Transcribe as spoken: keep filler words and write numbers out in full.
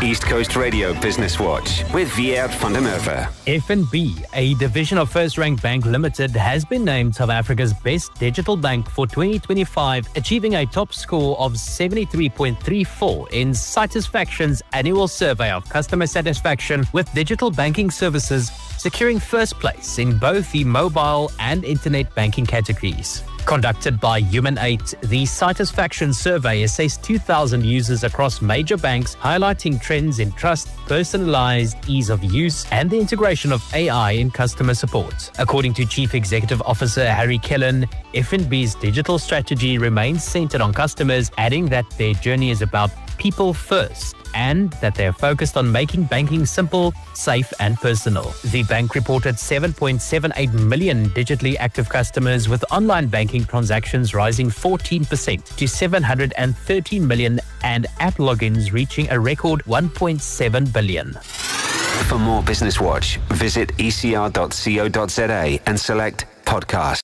East Coast Radio Business Watch with Vier van der Merwe. F N B, a division of First Rank Bank Limited, has been named South Africa's best digital bank for twenty twenty-five, achieving a top score of seventy-three point three four in Satisfaction's annual survey of customer satisfaction with digital banking services, securing first place in both the mobile and internet banking categories. Conducted by Human eight, the Satisfaction survey assessed two thousand users across major banks, highlighting trends in trust, personalized ease of use, and the integration of A I in customer support. According to Chief Executive Officer Harry Killen, F N B's digital strategy remains centered on customers, adding that their journey is about people first and that they are focused on making banking simple, safe and personal. The bank reported seven point seven eight million digitally active customers, with online banking transactions rising fourteen percent to seven hundred thirteen million and app logins reaching a record one point seven billion. For more Business Watch, visit e c r dot co dot z a and select podcast.